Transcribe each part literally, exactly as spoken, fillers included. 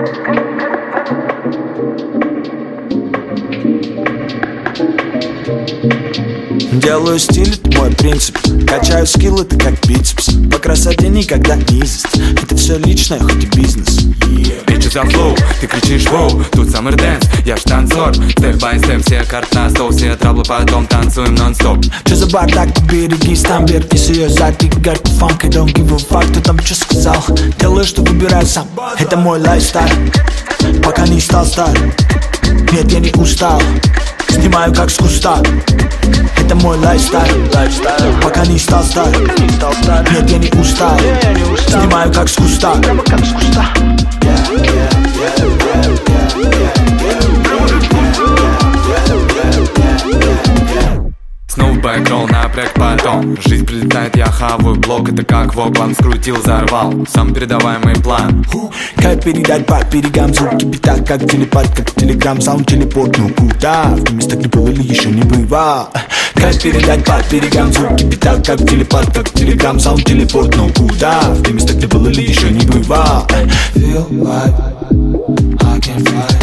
Делаю стиль, это мой принцип. Качаю скилл, это как бицепс. По красоте никогда низость. Это все личное, хоть и бизнес. Bitches за флоу, ты кричишь воу. Тут summer dance, я ж танцор. Степ бай степ, все карт на стол. Все траблы, потом танцуем нон-стоп. Че за бардак, ты берегись, там вертни ее задник. Гарки фанк, I don't give a fuck, кто там че сказал. Делаю, что выбираю сам, это мой лайфстайл. Пока не стал старым, нет, я не устал. Снимаю как с куста, это мой лайфстайл. Пока не стал старым, нет, я не устал. Снимаю как с куста. Снова бэкролл, напряг потом. Жизнь прилетает, я хаваю блок. Это как воплом скрутил, взорвал. Сам передаваемый план. Как передать по берегам звуки бита, как телепат, как телеграм, саунд телепорт. Ну куда? В места, где было или еще не бывало. Как передать по берегам звуки бита, как телепат, как телеграм, саунд телепорт. Ну куда? В места, где было или еще не бывало. Feel like I can fly.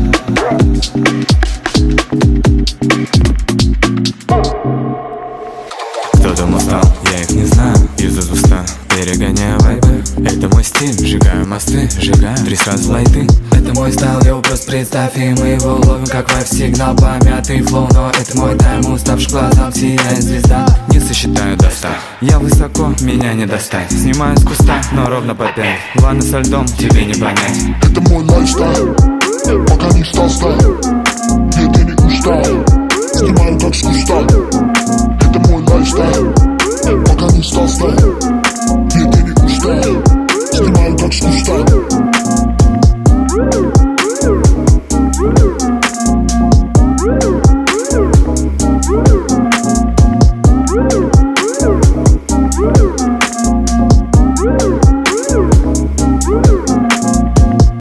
Кто там устал, я их не знаю. Из-за уста перегоняю вайбы. Это мой стиль, сжигаю мосты, сжигаю три сразу лайты. Это мой стайл, его просто представь. И мы его ловим как вайп-сигнал. Помятый флоу, но это мой тайм. Уставший глазам сияет звезда. Не сосчитаю до ста. Я высоко, меня не достать. Снимаю с куста, но ровно по пять. Ванна со льдом, тебе не понять. Это мой лайфстайл.